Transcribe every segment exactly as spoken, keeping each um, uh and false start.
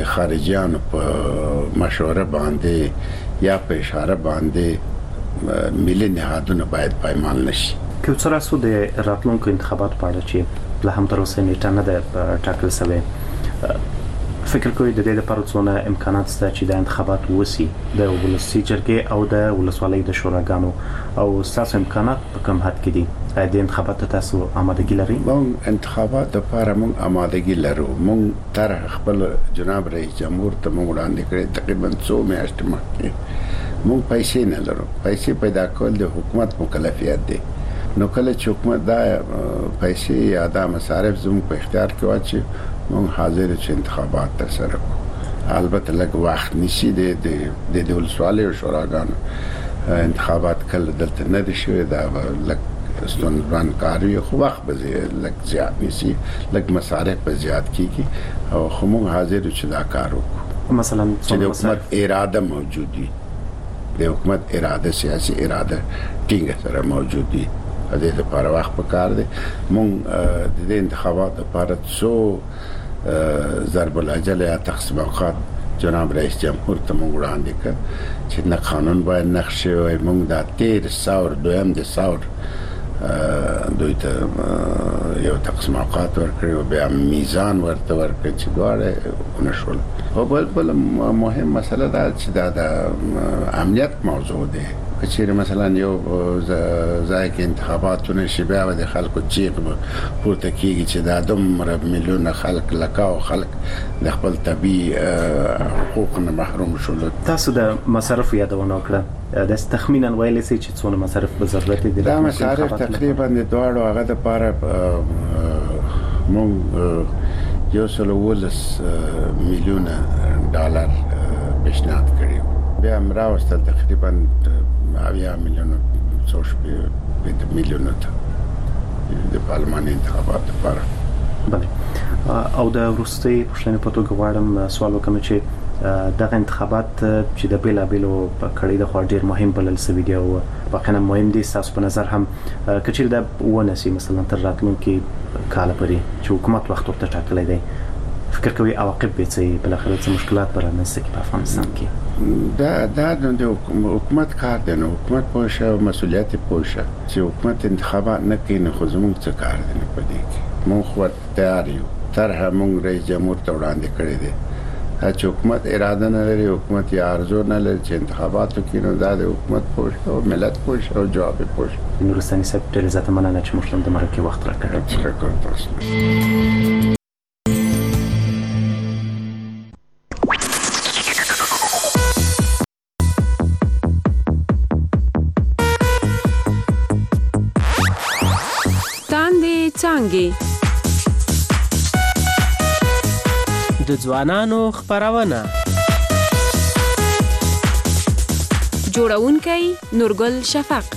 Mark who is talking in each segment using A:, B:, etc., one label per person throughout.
A: د خارجيانو په مشوره باندې یا په اشاره باندې ملي نهادونه باید پایمال نشي.
B: که څه راسو د راتلونکو انتخابات په اړه چې له هم تر اوسه نیټه نه ده ټاکل شوې، فکر کوئ د دې لپاره څونه امکانات شته چې د انتخابات وسی د ولسي جرګې او د ولسوالۍ د شوراګانو، او ستاسو امکانات په کوم حد کې دي؟ د انتخاباتو تاسو آمادګي لرئ؟
A: موږ انتخابات لپاره موږ آمادګي لرو. موږ تر خپل جناب رئیس جمهور ته موږ وړاندې کړی تقریبا څو میاشتې مخکې. موږ پیسې نه لرو. پیسې پیدا کول د حکومت مکلفیت دی. نو کله چې حکومت دا پیسې یا دا مصارف زموږ په اختیار کې واچي، موږ حاضر چې انتخابات ترسره کړو. البته لږ وخت نیسي د د ولسوالۍ او شوراګانو انتخابات کله دلته نه دي شوي، دا لږ ستونزمن کار وي، خو وخت به لږ زیات نیسي، لږ مصارف به زیات کیږي، او خو موږ حاضر چې دا کار وکړو.
B: مثلا
A: چې د حکومت اراده موجود وي، د حکومت اراده سیاسي اراده ټینګه سره موجود وي. د دې لپاره وخت پکار دی. موږ د انتخاباتو لپاره څو ضرب الاجل یا تقسیم اوقات جناب رئیس جمهور ته موږ وړاندې کړ چې نه قانون باید نقش وي. موږ دا تیر ساور دویم د ساور دوی ته یو تقسیم اوقات ورکړي او بیا میزان ورته ورکړي چې دواړه ونشول. او بل بل مهم مسله دا چې دا د امنیت موضوع دی. کچېره مثلا یو ځای کې انتخاباتونه شي، بیا د خلکو چیغ پورته کیږي چې دا دومره میلیونه خلک لکاو خلک د خپل طبيعي حقوق نه محروم شول.
B: تاسو د مصرف یادونه وکړه، د تخمینا ویلې سي چې څونه مصرف به ضرورت دي؟
A: دا مصارف تقریبا د دواړو هغه د لپاره مونږ یو سل ولس میلیونه ډالر پیشنهاد کړی، بیا مراوستل تقریبا اویا میلیونه څو شپږ میلیونه ته د پارلماني انتخابات لپاره.
B: بله، او د وروستۍ پوښتنې په توګه غواړم سوال وکړم چې دغه انتخابات چې د بیلابیلو کړۍ د خوا ډېر مهم بلل شوي دي او واقعا مهم دي، ستاسو په نظر هم که چیرې دا ونسي مثلا تر راتلونکي کاله پورې چې حکومت وخت ورته ټاکلی دی، فکر کوي عواقب به څه بلاخره څه مشکلات به رامنځته کړي په افغانستان کې؟
A: دا دا د حکومت کار دی، نو حکومت پوه شه او مسؤلیت پوه شه چې حکومت انتخابات نه کوي، نو خو زموږ څه کار دی په دې کې. موږ خو تیار یو، طرحه موږ رئیس جمهور ته وړاندې کړې ده چې حکومت اراده نه لري، حکومت یا ارزو نه لري چې انتخابات وکړي، نو دا د حکومت پوه شه او ملت پوه شه او جواب پوه شه.
B: نورستاني صاحب ډېر زیاته مننه چې موږ ته د مرکې وخت راکړی.
A: شکر تاسو.
C: څانګې
D: د ځوانانو خبرونه
C: جوړونکی نورګل شفق.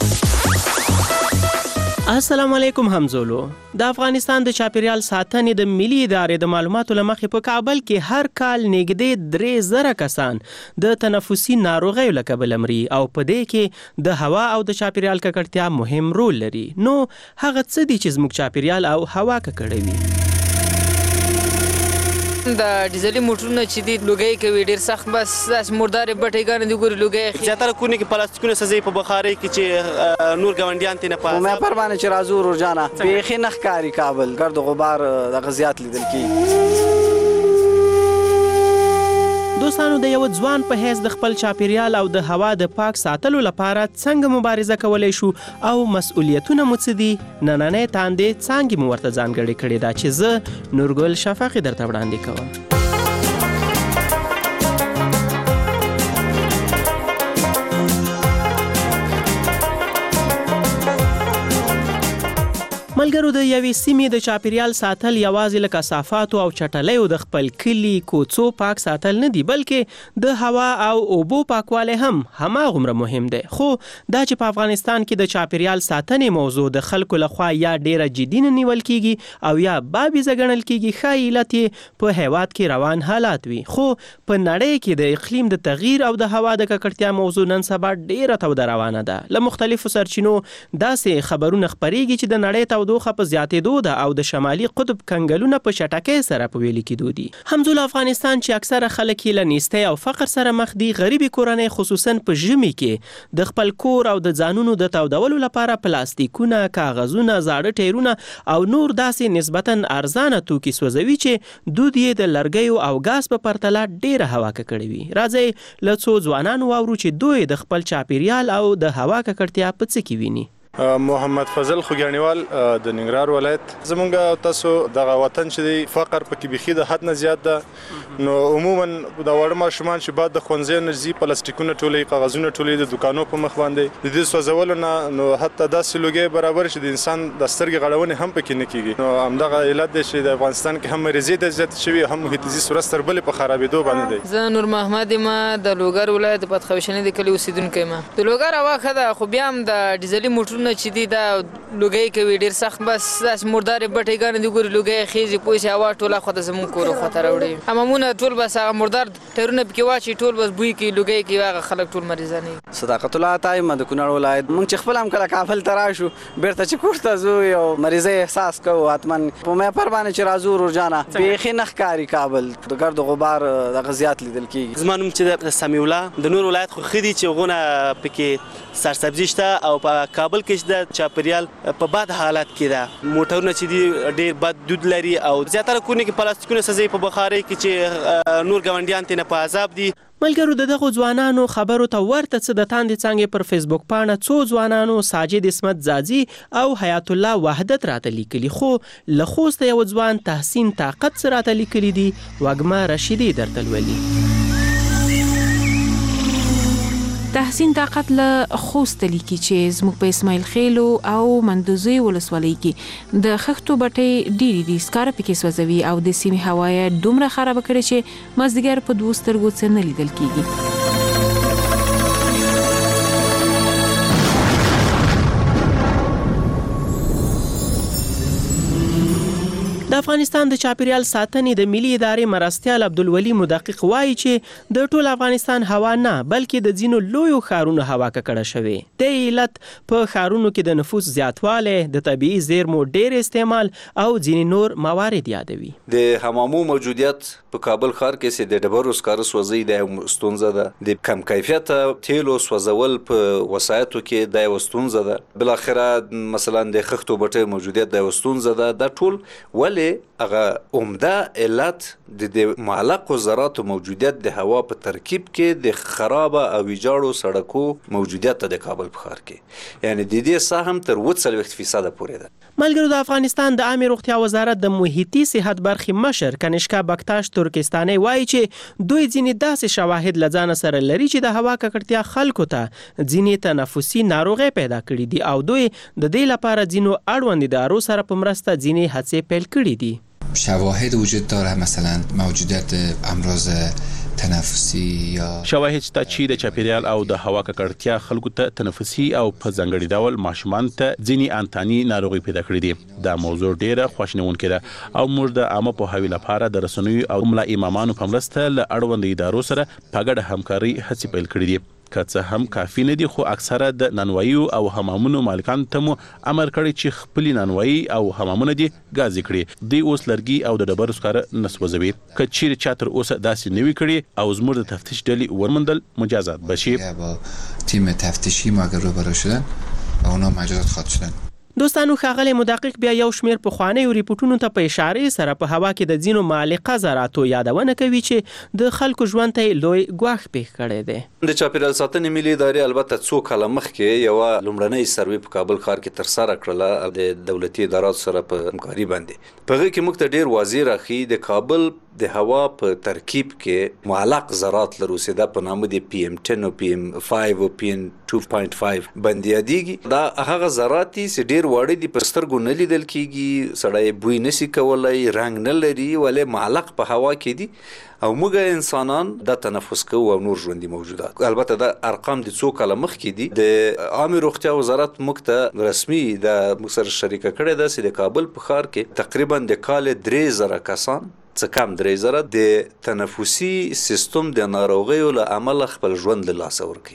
D: السلام علیکم همزولو. د افغانستان د چاپیریال ساتنې د ملي ادارې د معلوماتو لمخې په کابل کې هر کال نږدې درې زره کسان د تنفسي ناروغیو له کبله مري او په دې کې د هوا او د چاپیریال ککړتیا مهم رول لري. نو هغه څه دي چې زموږ چاپیریال او هوا ککړوي؟
E: د ډیزلي موټرونه چې دي لوګي کوي ډیر سخت، بس داس مردارې بټې ګانې دي ګوري لوګي
F: زیاتره کونه کې پلاستیکونه سزي په بخاري کې چې نور ګاونډیان ته نه پاسه
G: مې پرمانه چې رازو روزانه بیخي نخکاری کابل ګرد غبار د غزيات لیدل کی.
D: دوستانو، د یو ځوان په حیث د خپل چاپیریال او د هوا د پاک ساتلو لپاره څنګه مبارزه کولای شو او مسؤلیتونه مو څه دي؟ نننۍ تاندې څانګې مو ورته ځانګړې کړې ده چې زه نورګل شفق درته وړاندې کوم. ملګرو، د یوې سیمې د چاپیریال ساتل یوازې له کثافاتو او چټلیو د خپل کلي کوڅو پاک ساتل نه دي، بلکې د هوا او اوبو پاکوالی هم هماغومره مهم دی. خو دا چې په افغانستان کې د چاپیریال ساتنې موضوع د خلکو لخوا یا ډیره جدي نه نیول کیږي او یا بابیزه ګڼل کیږي، ښایي علت یې په هیواد کې روان حالات وي. خو په نړۍ کې د اقلیم د تغییر او د هوا د ککړتیا موضوع نن سبا ډیره توده روانه ده. له مختلفو سرچینو داسې خبرونه خپریږي چې د نړۍ تودوخه تودوخه په زیاتېدو ده او د شمالي قطب کنګلونه په چټکۍ سره په ویلي کېدو دي. همزول افغانستان چې اکثره خلک یې له نیستۍ او فقر سره مخ دي، غریبي کورنۍ خصوصا په ژمي کې د خپل کور او د ځانونو د تودولو لپاره پلاستیکونه، کاغذونه، زاړه ټیرونه او نور داسې نسبتا ارزانه توکي سوځوي چې دود یې د لرګیو او ګاز په پرتله ډیره هوا ککړه وي. راځئ له څو ځوانانو واورو چې دوی د خپل چاپیریال او د هوا ککړتیا په څه کې ویني.
H: محمد فضل خوګیانیوال د ننګرهار ولایت. زمونږ تاسو دغه وطن چې دی فقر پکې بيخي د حد نه زیات ده، نو عموما د وړ ماشومان چې بعد د ښوونځي نه ځي پلاستیکونه ټولې، کاغذونه ټولې د دکانو په مخ باندې د دې سوځولو نه نو حتی داسې لوګي برابر چې د انسان د سترګې غړونې هم پکې نه کیږي. نو همدغه علت دی چې د افغانستان کې هم مریضي د زیات شوی، هم محیط زیست ورځ تر بلې په خرابېدو باندې دی.
E: زه نور محمد ما د لوګر ولایت پتخوشنې د کلی اوسیدونکی ما. د لوګر هوا ښه ده، خو بیا هم د ډیزلي موټرونه چې دي دا لوګي کوي ډیر سخت، بس داسې مردارې بټۍ ګانې دي ګوري لوګي خېزي پوسي هوا ټوله خو د زمون کور خو ته راوړي. امامونه ټول بس هغه مردار ټیرونه پکې واچي، ټول بس بوی کوي لوګي کوي، هغه خلک ټول مریضان دي.
G: صداقت الله تایم د کونړ ولایت. موږ چې خپل هم کله کابل ته راشو بیرته چې کور ته ځو یو مریضۍ احساس کوو حتمن په مې پر باندې چې راځو ورجانه بیخي نه ښکاري کابل د ګرد غبار دغه زیات لیدل کېږي.
F: زما نوم چې د سمیع الله د نور ولایت خو ښه دي چې هغونه پکې سرسبزي شته او په کابل کې چې د چاپیریال په بد حالت کې ده. موټرونه چې دي ډېر بد دود لري او زیاتره کورونه کې پلاستیکونه سوځي په بخارۍ کې چې نور ګاونډیان ترې نه په عذاب دي.
D: ملګرو د دغو ځوانانو خبرو ته ورته څه د تاندې څانګې پر فیسبوک پاڼه څو ځوانانو ساجد اسمت زازي او حیات الله وحدت راته لیکلي، خو له خوسته یو ځوان تحسین طاقت سره راته لیکلي دي. وږمه رشیدي درته لولي.
C: تحسین طاقت له خوست لیکي چې زموږ په اسماعیل خیلو او مندوزي ولسوالۍ کې د خښتو بټۍ ډېری دي سکاره پکې سوځوي او د سیمې هوا یې دومره خراب کړې چې مازدیګر په دوه سترګو څه نه لیدل کېږي.
D: د افغانستان د چاپیریال ساتنې د ملي ادارې مرستیال عبدالولي مدقق وایي چې د ټول افغانستان هوا نه بلکې د ځینو لویو ښارونو هوا ککړه شوې. د علت په ښارونو کې د نفوس زیاتوالی، د طبیعي زیرمو ډېر استعمال او ځینې نور موارد یادوي.
I: د حمامو موجودیت په کابل ښار کې چې د ډبرو سکاره سوځي د یو ستونزه ده. د کم کیفیته تیلو سوځول په وسایطو کې د یو ستونزه ده. بالاخره مثلا د خښتو بټۍ موجودیت د یو ستونزه ده. دا ټول ولې هغه عمده علت د معلقو ذراتو موجودیت د هوا په ترکیب کې د خرابه او ویجاړو سړکو موجودیت د کابل په ښار کې، یعنی د دې سهم تر اووه څلوېښت فیصده پورې ده.
D: ملګرو د افغانستان د عامه روغتیا وزارت د محیطي صحت برخې مشر کنشکا بکتاش ترکستاني وایي چې دوی ځینې داسې شواهد له ځانه سره لري چې د هوا ککړتیا خلکو ته ځینې تنفسي ناروغۍ پیدا کړي دي او دوی د دې لپاره ځینو اړوند ادارو سره په مرسته ځینې هڅې پیل کړي دي.
J: شواهد وجود داره، مثلا موجودیت امراض تنفسی یا
K: شواهد شته چې د چاپیریال او د هوا ککړتیا خلکو ته تنفسي او په ځانګړي ډول ماشومان ته ځینې انتاني ناروغي پیدا کړې دي. دا موضوع ډیره خواشینونکې ده او موږ د عامه پوهاوي لپاره د رسنیو او ملا امامانو په مرسته له اړوند ادارو سره په ګډه همکاري هڅې پیل کړې دي. که څه هم کافي نه دي، خو اکثره د نانوایي او حمامونو مالکانو ته مو امر کړی چې خپل نانوایي او حمامونه دي ګازي کړي. دوی اوس لرګي او د ډبرو سکاره نه سوځوي. که چیرې چا تر اوسه داسې نه وي کړي او زموږ د تفتیش ډلې ورمندل مجازات بشي.
J: تیم تفتیشی ما اگر روبرو شدن و اونا مجازات خواهد شدن.
D: دوستانو ښاغلی مدقق بیا یو شمیر پخوانیو ریپورټونو ته په اشارې سره په هوا کې د ځینو معلقه ذراتو یادونه کوي چې د خلکو ژوند ته لوی ګواښ پېښ کړی دی.
I: د چاپیریال ساتنې ملي ادارې البته څو کاله مخکې یوه لومړنۍ سروې په کابل ښار کې ترسره کړله د دولتي اداراتو سره په همکاري باندې. په هغې کې موږ ته ډېر واضح راښيي د کابل د هوا په ترکیب کې معلق ذرات لرو چې دا په نامه د پی ام ټن او پی ام فایو او پی ام ټو پوینټ فایو باندې یادېږي. دا هغه ذرات دي چې ډېر واړه دي، په سترګو نه لیدل کېږي، سړی بوی نشي کولی، رنګ نه لري، ولې معلق په هوا کې دي او موږ انسانان دا تنفس کوو او نور ژوندي موجودات. البته دا ارقام د څو کاله مخکې دي. د عامه روغتیا وزارت موږ ته رسمي د موږ سره شریکه کړې ده چې د کابل په ښار کې تقریبا د کال درې زره کسان څه کم درې زره د تنفسي سیستم د ناروغیو له امله خپل ژوند له لاسه ورکوي.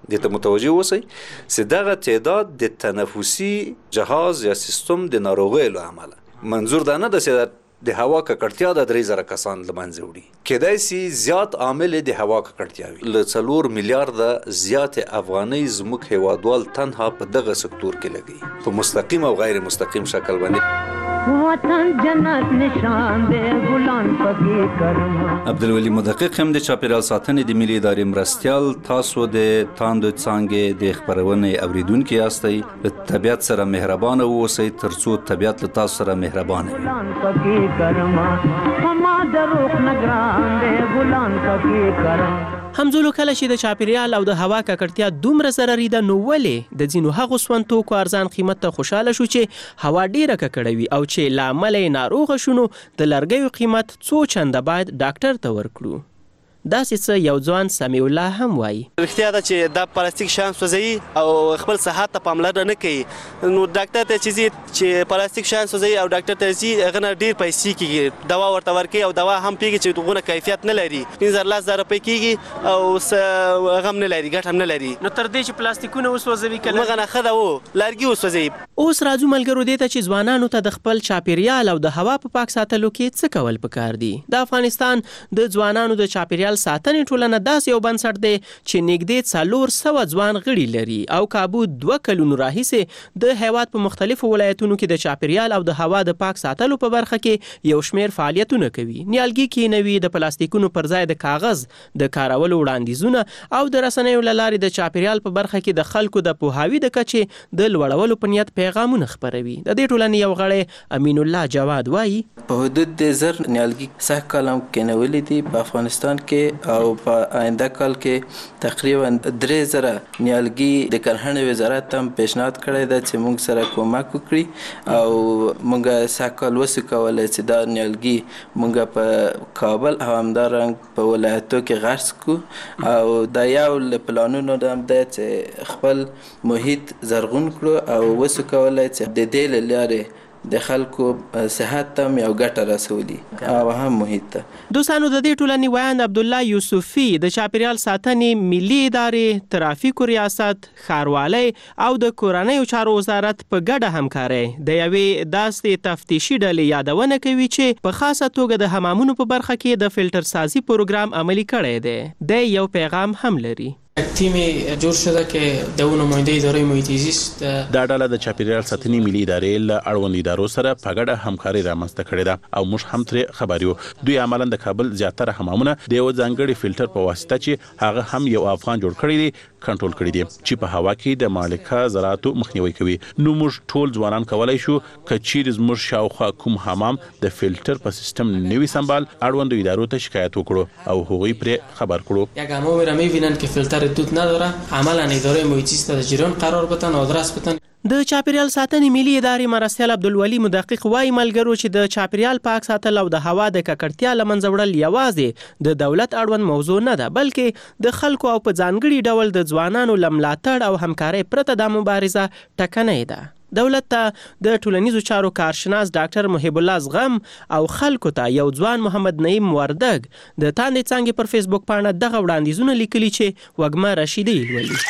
I: د ته متوجه اوسئ چې دغه تعداد د تنفسي جهاز یا سیستم د ناروغیو له امله منظور دا نه ده چې د هوا ککړتیا د درې زره کسان له منځه وړي کېدای سي زیات عامل د هوا ککړتیا وي له څلور میلیارډه زیات افغانۍ زموږ هیوادوال تنها په دغه سکتور کې لګي په مستقیم او غیر مستقیم شکل باندې
L: وطن جنت نشان دے ګلان پکې کرما
I: عبدالولي مدقق هم د چاپیریال ساتنې د ملي ادارې مرستیال تاسو د تاندو څانګې د خبرونې اوریدونکو یاستئ د طبیعت سره مهربانه اوسئ ترڅو طبیعت له تاسو سره مهربانه وي
L: ګلان پکې کرما فما دروخ نگران دے ګلان پکې کرما
D: همزولو کله چې د چاپیریال او د هوا ککړتیا دومره ضرري ده نو ولې د ځینو هغو سون توکو ارزان قیمت ته خوشاله شو چې هوا ډیره ککړه وي او چې له امله یې ناروغه شونو د لرګیو قیمت څو چنده باید ډاکټر ته ورکړو داسې څه یو ځوان سمیع الله هم وایي
F: رښتیا ده چې دا پلاستیک شیان سوځوي او خپل صحت ته پاملرنه نه کوي نو ډاکټر ته چې ځي چې پلاستیک شیان سوځوي او ډاکټر ته ځي هغه نه ډېر پیسې کېږي دوا ورته ورکوي او دوا هم پېږي چې دغونه کیفیت نه لري پنځه زره لس زره روپۍ کېږي او څه هغه هم نه لري ګټه هم نه لري
D: نو تر دې چې پلاستیکونه وسوځوي که
F: مغه نه ښه ده و لرګي وسوځوي
D: اوس راځو ملګرو دې ته چې ځوانانو ته د خپل چاپیریال او د هوا په پاک ساتلو کې څه کول پکار دي د افغانستان د ځوانانو د چاپیریال ساتنې ټولنه داسې یو بنسټ دی چې نږدې څلور سوه ځوان غړي لري او کابو دوه کلونو راهیسې د هیواد په مختلفو ولایتونو کې د چاپیریال او د هوا د پاک ساتلو په برخه کې یو شمیر فعالیتونه کوي نیالګي کینوي د پلاستیکونو پر ځای د کاغذ د کارولو وړاندیزونه او د رسنیو له لارې د چاپیریال په برخه کې د خلکو د پوهاوي د کچې د لوړولو په نیت پیغامونه خپروي د دې ټولنې یو غړی امین الله جواد وایي
M: په حدود د زر نیالګي سږ کال هم کینولې دي په افغانستان کې او په آینده کال کې تقریبا درې زره نیالګي د کرهڼې وزارت هم پیشنهاد کړی دی چې موږ سره کومک وکړي او موږ سږ کال وسو کولی چې دا نیالګي موږ په کابل او همدارنګ په ولایتو کې غرس کړو او دا یو له پلانونو هم دی چې خپل محیط زرغون کړو او وسو کولی چې د دې له لارې د خلکو صحت ته یو ګټه رسولي او هم محیط ته
D: دوستانو د دې ټولنې ویاند عبدالله یوسفي د چاپیریال ساتنې ملي ادارې ترافیکو ریاست ښاروالۍ او د کورنیو چارو وزارت په ګډه همکارۍ د یوې داسې تفتیشي ډلې یادونه کوي چې په خاصه توګه د حمامونو په برخه کې د فلټر سازي پروګرام عملي کړی دی د یو پیغام هم لري
N: تیم جوړ شده که د نماینده اداره محیط زیست
K: دا ډله د چاپیریال ساتنې ملي ادارې له اړوند ادارو سره په ګډه همکاري رامنځته کړې ده او موږ هم ترې خبر یو دوی عملاً د کابل زیاتره حمامونه د یو ځانګړي فلټر په واسطه چې هغه هم یو افغان جوړ کړی دی کنټرول کړی دی چې په هوا کې د مالکه زراعتو مخنیوي کوي نو موږ ټول ځوانان کولای شو کچیر زموږ شاوخوا کوم حمام د فلټر په سیستم نوي سمبال اړوند ادارو ته شکایت وکړو او هغوی پرې خبر کړو
N: یک حمام را می‌بینن که فلتر دود نداره عملا اداره محیط زیست در جریان قرار بدن آدرس بدن
D: د چاپیریال ساتنې ملي ادارې مرستیال عبدالولي مدقق وایي ملګرو چې د چاپیریال پاک ساتل او د هوا د ککړتیا له منځه وړل یوازې د دولت اړوند موضوع نه ده بلکې د خلکو او په ځانګړي ډول د ځوانانو له ملاتړ او همکارۍ پرته دا مبارزه ټکنۍ ده دولت ته د ټولنیزو چارو کارشناس ډاکټر محب الله زغم او خلکو ته یو ځوان محمد نعیم وردګ د تاندې څانګې پر فیسبوک پاڼه دغه وړاندیزونه لیکلي چې وږمه رشیدي لولي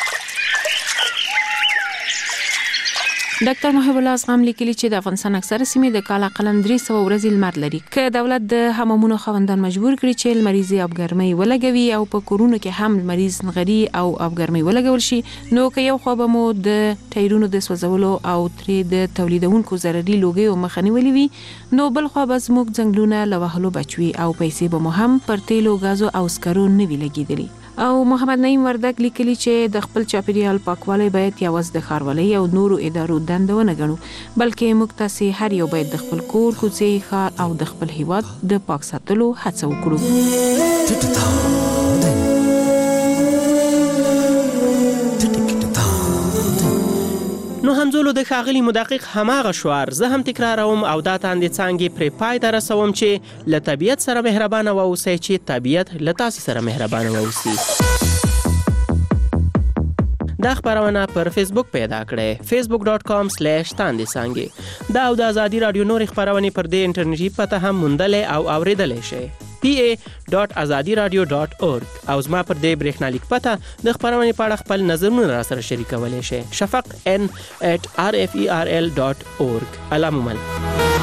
C: ډاکټر محب الله زغم لیکلي چې د افغانستان اکثره سیمې د کال اقل درې سوه ورځې لمر لري که دولت د حمامونو خاوندان مجبور کړي چې لمریزې ابګرمۍ ولګوي او په کورونو کې هم لمریز نغري او ابګرمۍ ولګول شي نو که یو خوا به مو د ټایرونو د سوځولو او ترې د تولیدونکو ضرري لوګیو مخه نیولې وي نو بل خوا به زموږ ځنګلونه له وهلو بچوي او پیسې به مو هم پر تیلو غازو او سکرو نه وي لګېدلي او محمد نعیم وردګ لیکلي چې د خپل چاپیریال پاکوالی باید یوازې د ښاروالۍ او نورو ادارو دنده ونه ګڼو بلکې موږ تاسې هر یو باید د خپل کور کوڅې ښار او د خپل هیواد د پاک ساتلو هڅه وکړو
D: نو همزولو د ښاغلي مدقق هماغه شعار زه هم تکراروم او دا تاندې څانګې پرې پای ته رسوم چې له طبیعت سره مهربانه واوسئ چې طبیعت له تاسې سره مهربانه واوسي دا خبرونه پر فیسبوک پیدا کړئ فیسبوک ډاٹ کام سلیش تاندې څانګې دا او د ازادي رادیو نور خبرونه پر دې انټرنیټي پته هم موندلې او اوریدلې شئ پی ای ډاټ ازادي رادیو ډاټ اورګ او زما پر دې برېښنالیک پته د خبرونې په اړه خپل نظرونه را سره شریکولی شئ. شفق ان at r f e r l ډاټ اورګ. الله مو مل.